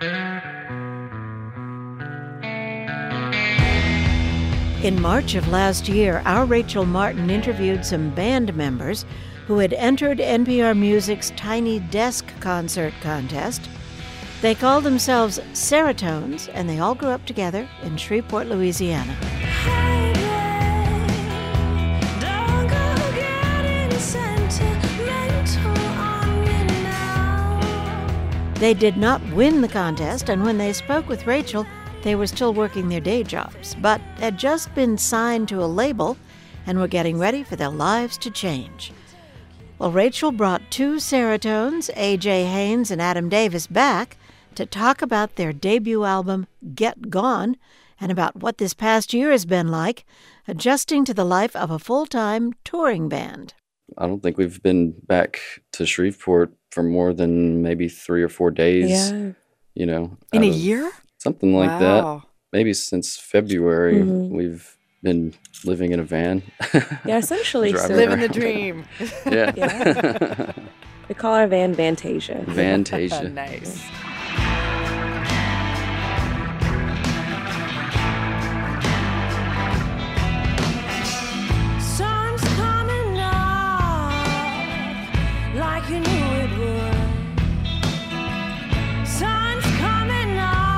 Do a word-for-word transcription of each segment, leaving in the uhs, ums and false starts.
In March of last year, our Rachel Martin interviewed some band members who had entered N P R Music's Tiny Desk Concert Contest. They called themselves Seratones, and they all grew up together in Shreveport, Louisiana. They did not win the contest, and when they spoke with Rachel, they were still working their day jobs, but had just been signed to a label and were getting ready for their lives to change. Well, Rachel brought two Seratones, A J Haynes and Adam Davis, back to talk about their debut album, Get Gone, and about what this past year has been like, adjusting to the life of a full-time touring band. I don't think we've been back to Shreveport for more than maybe three or four days. Yeah. You know. In a of, year? Something like Wow. that. Maybe since February, Mhm. we've been living in a van. Yeah, essentially. Driving So Living the around. dream. Yeah. Yeah. We call our van Vantasia. Vantasia. Nice. Sun's coming up like you knew it would. Sun's coming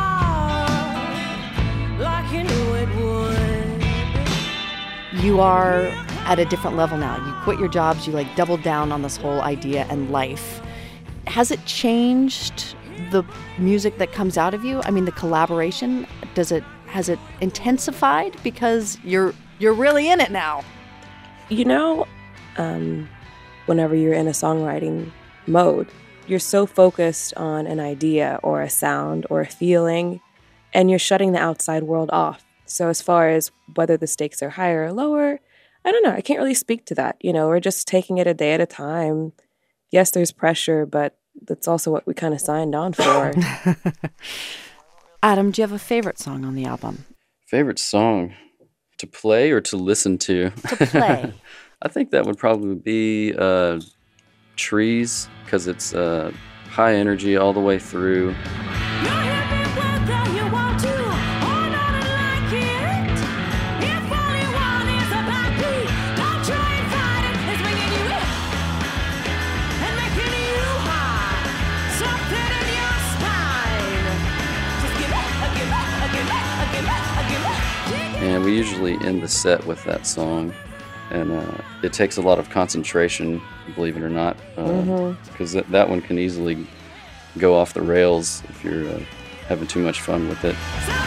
up like you knew it would. You are at a different level now. You quit your jobs, you like doubled down on this whole idea and life. Has it changed the music that comes out of you? I mean, the collaboration, does it has it intensified because you're you're really in it now? You know, um, whenever you're in a songwriting mode, you're so focused on an idea or a sound or a feeling, and you're shutting the outside world off. So as far as whether the stakes are higher or lower, I don't know. I can't really speak to that. You know, we're just taking it a day at a time. Yes, there's pressure, but that's also what we kind of signed on for. Adam, do you have a favorite song on the album? Favorite song to play or to listen to? To play. I think that would probably be uh, Trees, because it's uh, high energy all the way through. And we usually end the set with that song, and uh, it takes a lot of concentration, believe it or not, because uh, Mhm. that, that one can easily go off the rails if you're uh, having too much fun with it.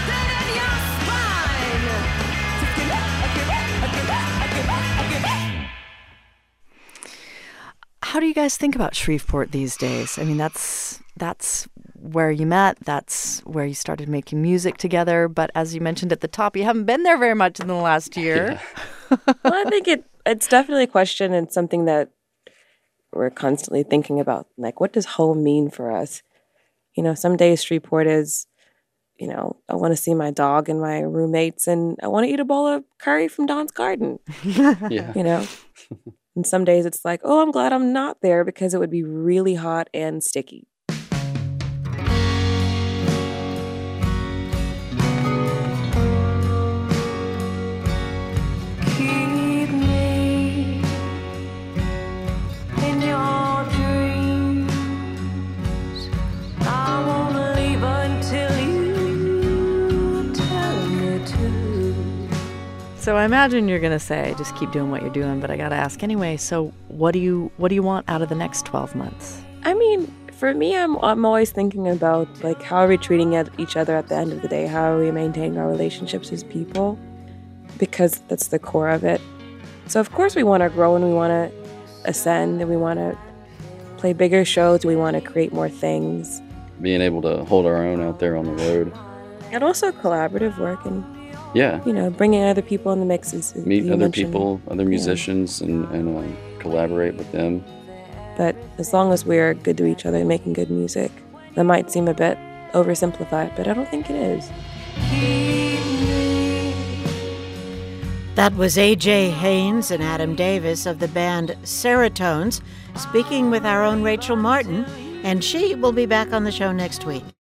How do you guys think about Shreveport these days? I mean, that's that's where you met. That's where you started making music together. But as you mentioned at the top, you haven't been there very much in the last year. Yeah. Well, I think it it's definitely a question and something that we're constantly thinking about. Like, what does home mean for us? You know, some days Shreveport is, you know, I want to see my dog and my roommates, and I want to eat a bowl of curry from Don's Garden. Yeah. You know, and some days it's like, oh, I'm glad I'm not there because it would be really hot and sticky. Keep me in your dreams. I won't leave until you tell me to. So I imagine you're gonna say, just keep doing what you're doing. But I gotta ask anyway. So what do you what do you want out of the next twelve months? I mean, for me, I'm I'm always thinking about, like, how are we treating at each other at the end of the day? How are we maintaining our relationships as people? Because that's the core of it. So of course we want to grow and we want to ascend and we want to play bigger shows. We want to create more things. Being able to hold our own out there on the road. And also collaborative work and, Yeah. you know, bringing other people in the mix. Is, is Meet you other mentioned. people, other musicians, and, and uh, collaborate with them. But as long as we're good to each other and making good music, that might seem a bit oversimplified, but I don't think it is. That was A J Haynes and Adam Davis of the band Seratones speaking with our own Rachel Martin, and she will be back on the show next week.